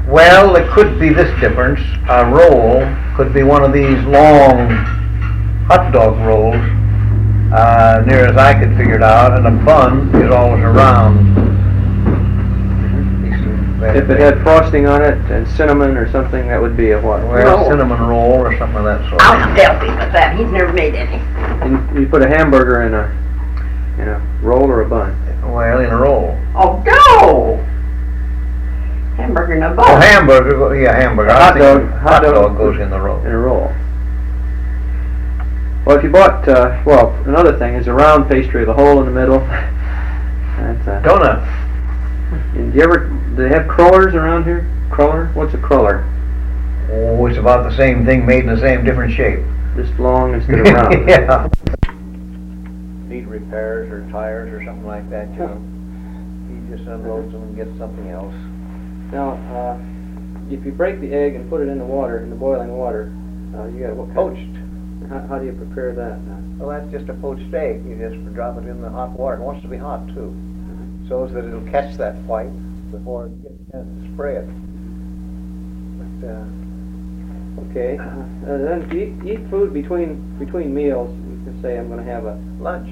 Well, it could be this difference. A roll could be one of these long hot dog rolls, near as I could figure it out, and a bun is always around. If it had frosting on it and cinnamon or something, that would be a what? Well, cinnamon roll or something of that sort. I'll help him with that. He's never made any. And you put a hamburger in a roll or a bun? Well, in a roll. Oh, no! Hamburger in a bun. Oh, hamburger, yeah, hamburger. Hot dog. Hot dog goes in the roll. In a roll. Well, if you bought, another thing is a round pastry with a hole in the middle. That's a donut. And do they have crullers around here? Cruller? What's a cruller? Oh, it's about the same thing made in the same different shape. Just long instead of round. Yeah. Need repairs or tires or something like that, you know. He just unloads them and gets something else. Now, if you break the egg and put it in the water, in the boiling water, you got what kind? Poached. How do you prepare that? Well, that's just a poached egg. You just drop it in the hot water. It wants to be hot too, so that it'll catch that white before it gets a chance to spray it. But, okay. Then if you eat food between meals, you can say, I'm going to have a lunch.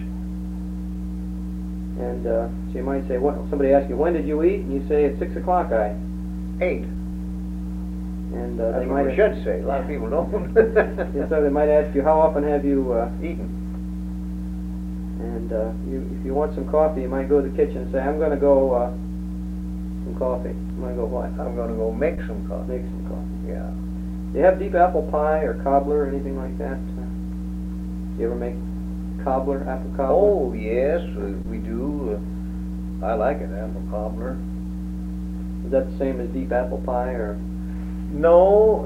And so you might say, somebody asks you, when did you eat? And you say, at 6 o'clock I ate. And that's they what might we should say. A lot of people don't. So they might ask you, how often have you eaten? And if you want some coffee, you might go to the kitchen and say, I'm going to go some coffee. I'm going to go what? I'm going to go make some coffee. Make some coffee. Yeah. Do you have deep apple pie or cobbler or anything like that? You ever make cobbler, apple cobbler? Oh, yes, we do. I like it, apple cobbler. Is that the same as deep apple pie, or? No,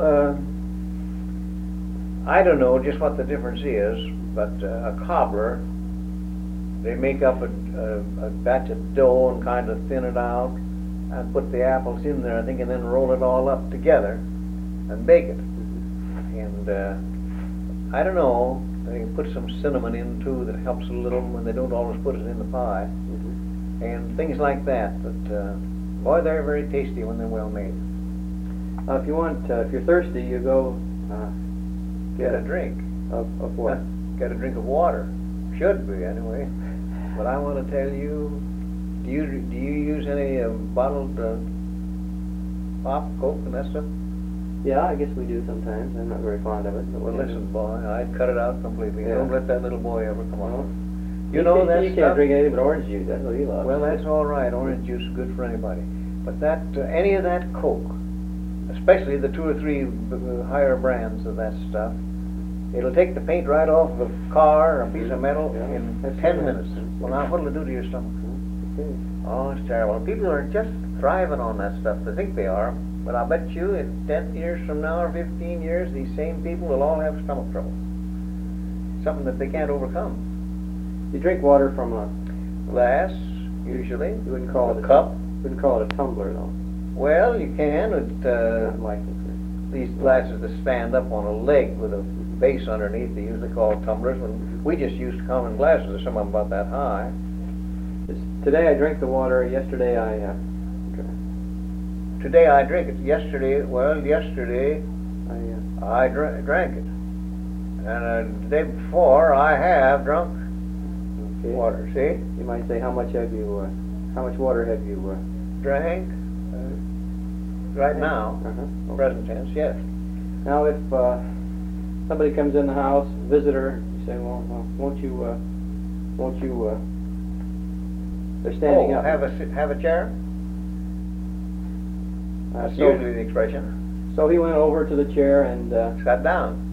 I don't know just what the difference is, but a cobbler, they make up a batch of dough and kind of thin it out and put the apples in there, I think, and then roll it all up together and bake it. And I don't know, they can put some cinnamon in too that helps a little when they don't always put it in the pie. And things like that, but boy, they're very tasty when they're well made. If you want, if you're thirsty, you go get a drink. Of what? Get a drink of water. Should be anyway. But I want to tell you, do you use any bottled pop, Coke, and that stuff? Yeah, I guess we do sometimes. I'm not very fond of it. But well, listen, boy, I'd cut it out completely. Yeah. Don't let that little boy ever come on. You know that you can't drink anything but orange juice. That's what he loves. Well, that's all right. Orange juice is good for anybody. But that any of that Coke, especially the 2 or 3 higher brands of that stuff, it'll take the paint right off of a car or a piece of metal in 10 minutes. Well, now what'll it do to your stomach? Oh, it's terrible. People are just thriving on that stuff. They think they are, but I bet you in 10 years from now or 15 years, these same people will all have stomach trouble. Something that they can't overcome. You drink water from a glass, usually. You wouldn't call it a cup. You wouldn't call it a tumbler, though. Well, you can. These glasses that stand up on a leg with a base underneath, they usually call tumblers. When we just used common glasses, there's some of them about that high. Today I drank the water. Yesterday I Today I drink it. Yesterday I drank it. And the day before I have drunk water. See? You might say, how much water have you drank? Right now, present tense, yes. Now, if somebody comes in the house, visitor, you say, well, won't you? They're standing up. Have a chair. That's usually the expression. So he went over to the chair and sat down.